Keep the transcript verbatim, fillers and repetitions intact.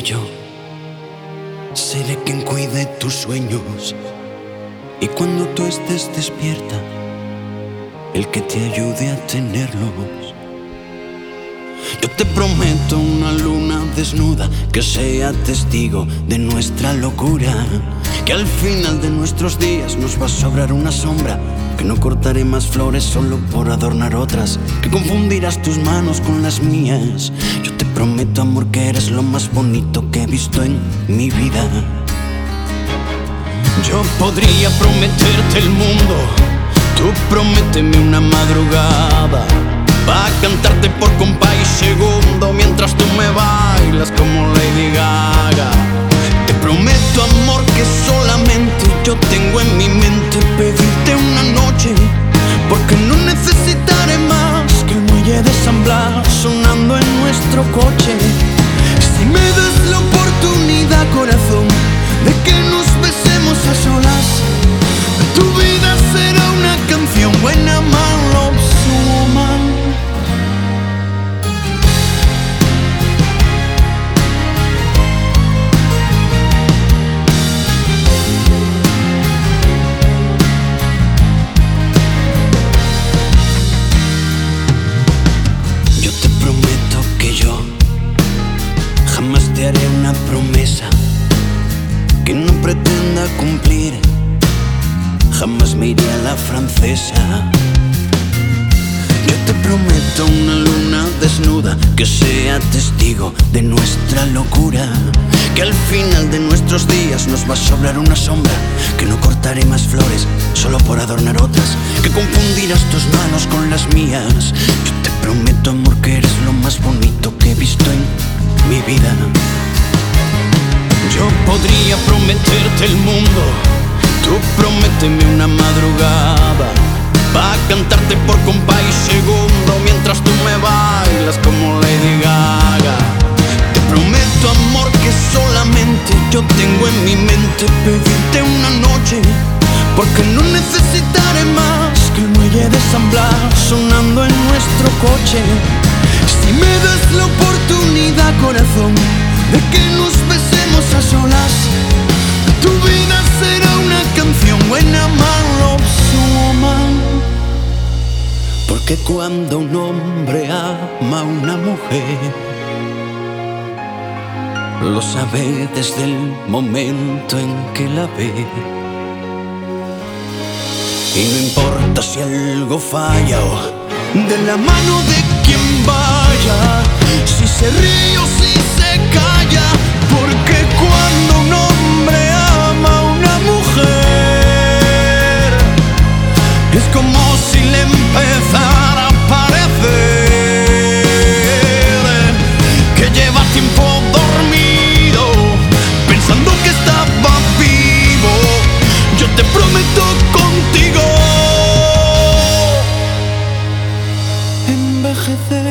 yo seré quien cuide tus sueños, y cuando tú estés despierta, el que te ayude a tenerlos. Yo te prometo una luna desnuda que sea testigo de nuestra locura, que al final de nuestros días nos va a sobrar una sombra, que no cortaré más flores solo por adornar otras, que confundirás tus manos con las mías. Yo te prometo, amor, que eres lo más bonito que he visto en mi vida. Yo podría prometerte el mundo, tú prométeme una madrugada, pa' cantarte por compás y segundo mientras tú me bailas como Lady Gaga. Te prometo, amor, que solamente yo tengo en mi mente pedirte una noche, porque no necesitaré más que el muelle de San Blas sonando en nuestro coche. Si me das la oportunidad, corazón, de que nos besemos a solas, tu vida será una canción buena, man, love, woman. Yo te prometo que yo jamás te haré una promesa que no pretenda cumplir. Jamás me iré a la francesa. Yo te prometo una luna desnuda que sea testigo de nuestra locura, que al final de nuestros días nos va a sobrar una sombra, que no cortaré más flores solo por adornar otras, que confundirás tus manos con las mías. Yo te prometo, amor, que eres lo más bonito que he visto en mi vida. Yo podría prometerte el mundo, tú prométeme una madrugada, pa' cantarte por compás y segundo mientras tú me bailas como Lady Gaga. Te prometo, amor, que solamente yo tengo en mi mente pedirte una noche, porque no necesitaré más que el muelle de San Blas sonando en nuestro coche. Si me das la oportunidad, corazón, de que nos besemos a solas, tu vida será una canción buena, man, love, woman. Porque cuando un hombre ama a una mujer, lo sabe desde el momento en que la ve. Y no importa si algo falla o de la mano de quien vaya, si se ríe o si se calla, porque cuando un hombre ama a una mujer, es como si le empezara a parecer que lleva tiempo dormido, pensando que estaba vivo. Yo te prometo contigo envejecer.